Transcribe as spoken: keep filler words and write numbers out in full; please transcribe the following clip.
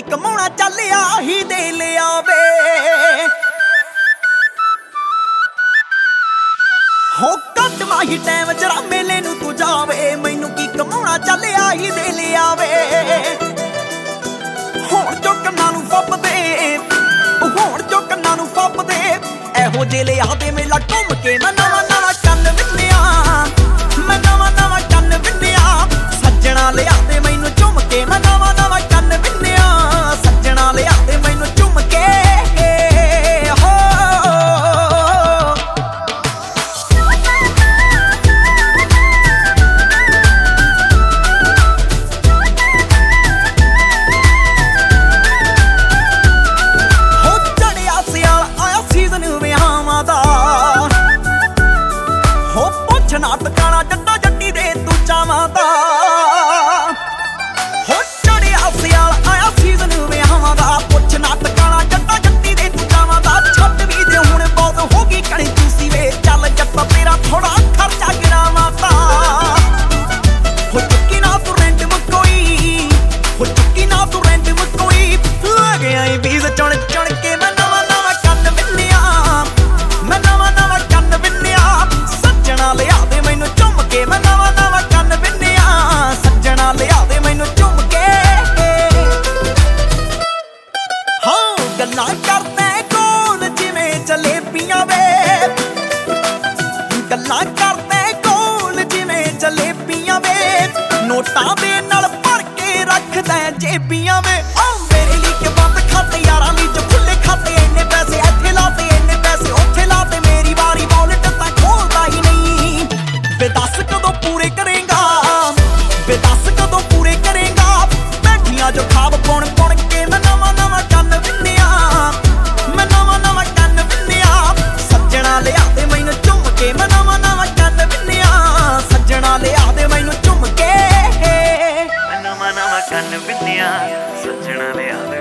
ਕਮਾਉਣਾ ਚੱਲ ਆਹੀ ਦੇ ਲਿਆਵੇ। ਹੋ ਕੱਟ ਮਾਹੀ ਟਾਈਮ ਜਰਾ ਮੇਲੇ ਨੂੰ ਤੂੰ ਜਾਵੇ, ਮੈਨੂੰ ਕੀ ਕਮਾਉਣਾ ਚੱਲ ਆਹੀ ਦੇ ਲਿਆਵੇ। ਹੁਣ ਜੋ ਕੰਨਾਂ ਨੂੰ ਫੱਬਦੇ, ਹੁਣ ਜੋ ਕੰਨਾਂ ਨੂੰ ਫੱਬਦੇ, ਇਹੋ ਜਿਹੇ ਲਿਆ ਦੇ ਮੇਲਾ ਘੁੰਮ ਕੇ ਮੈਂ ਨਵਾਂ ਨਵਾਂ ਕੰਨ ਵਿੰਨਿਆ, ਮੈਂ ਨਵਾਂ ਨਵਾਂ ਕੰਨ ਵਿੰਨਿਆ। ਸੱਜਣਾ ਲਿਆ ਦੇ ਮੈਨੂੰ ਝੁੰਮ ਕੇ ਮੈਂ ਨਵਾਂ ਨਵਾਂ ਕੰਨ ਵਿੰਨਿਆ, ਸੱਜਣਾ ਲਿਆ ਦੇ ਮੈਨੂੰ ਝੁੰਮ ਕੇ। ਹੋ ਚੜਿਆ ਸਿਆਲ ਆਇਆ ਸੀਜ਼ਨ ਵਿਆਹਾਂ ਦਾ, ਹੋ ਪੁੱਛਣਾ ਟਿਕਾਣਾ ਜੱਟਾ ਜੱਟੀ ਦੇ ਤੂੰ ਚਾਵਾਂ ਦਾ। ਹੋ ਚੜਿਆ ਸਿਆਲ ਆਇਆ ਸੀਜ਼ਨ ਵਿਆਹਾਂ ਦਾ, ਪੁੱਛਣਾ ਟਿਕਾਣਾ ਜੱਟਾ ਜੱਟੀ ਦੇ ਤੂੰ ਚਾਵਾਂ ਦਾ। ਛੱਡ ਵੀ ਦੇ ਹੁਣ ਬਹੁਤ ਹੋ ਗਈ ਕਣੀ ਤੁਸੀਂ ਵੇ, ਚੱਲ ਜੱਟਾ ਤੇਰਾ ਥੋੜਾ ਖਰਚਾ ਗਿਰਾਵਾਂ ਤਾਂ। ਹੋ ਚੁੱਕੀ ਨਾ ਤੂੰ ਰੈਂਟ ਮਕੋਈ, ਹੋ ਚੁੱਕੀ ਨਾ ਤੂੰ ਰੈਂਟ ਮਕੋਈ। ਲੱਗ ਆਈ ਵੀਜ਼ ਚੁਣ ਚੁਣ ਕੇ ਮੈਂ ਨਵਾਂ ਨਵਾਂ ਕੰਨ ਵਿੰਨਿਆ, ਮੈਂ ਨਵਾਂ ਨਵਾਂ ਕੰਨ ਵਿੰਨਿਆ। ਸੱਜਣਾ ਲਿਆ ਦੇ ਮੈਨੂੰ ਝੁੰਮ ਕੇ ਮੈਂ ਨਵਾਂ ਨਵਾਂ ਕੰਨ ਵਿੰਨਿਆ, ਸੱਜਣਾ ਲਿਆ ਦੇ ਮੈਨੂੰ ਝੁੰਮ ਕੇ। ਹਾਂ ਗੱਲਾਂ ਕਰਦਾ ਕੋਲ ਜਿਵੇਂ ਜਲੇਬੀਆਂ ਵੇ, ਗੱਲਾਂ ਕਰਦਾ ਕੋਲ ਜਿਵੇਂ ਜਲੇਬੀਆਂ ਵੇ। ਨੋਟਾਂ ਦੇ ਨਾਲ ਭਰ ਕੇ ਰੱਖਦਾ ਜੇਬੀਆਂ ਵੇ। ਓ ਮੇਰੇ ਲਈ ਕਿ ਬੰਦ ਖਾਤੇ ਯਾਰਾਂ ਲਈ ਜੋ ਖੁੱਲੇ ਖਾਤੇ, ਇੰਨੇ ਪੈਸੇ ਇੱਥੇ ਲਾਤੇ ਇੰਨੇ ਪੈਸੇ ਉੱਥੇ ਲਾਤੇ। ਮੇਰੀ ਵਾਰੀ ਵੌਲਟ ਤਾਂ ਖੋਲਦਾ ਹੀ ਨਹੀਂ, ਵੇ ਦੱਸ ਕਦੋਂ ਪੂਰੇ ਕਰੇਂਗਾ, ਵੇ ਦੱਸ ਕਦੋਂ ਪੂਰੇ ਕਰੇਂਗਾ। ਬੈਠੀਆਂ ਜੋ ਖਾਬ ਪੁਣ ਪੁਣ ਕੇ ਮੈਂ ਨਵਾਂ ਨਵਾਂ ਕੰਨ ਵਿੰਨਿਆ, ਮੈਂ ਨਵਾਂ ਨਵਾਂ ਕੰਨ ਵਿੰਨਿਆ। ਸੱਜਣਾ ਲਿਆ ਦੇ ਮੈਨੂੰ ਝੁੰਮ ਕੇ ਮੈਂ ਨਵਾਂ ਨਵਾਂ ਕੰਨ ਵਿੰਨਿਆ, ਸੱਜਣਾ ਲਿਆ ਦੇ ਮੈਨੂੰ ਝੁੰਮ ਕੇ। ਮੈਂ ਨਵਾਂ ਨਵਾਂ ਕੰਨ ਵਿੰਨਿਆ, ਸੱਜਣਾ ਲਿਆ ਦੇ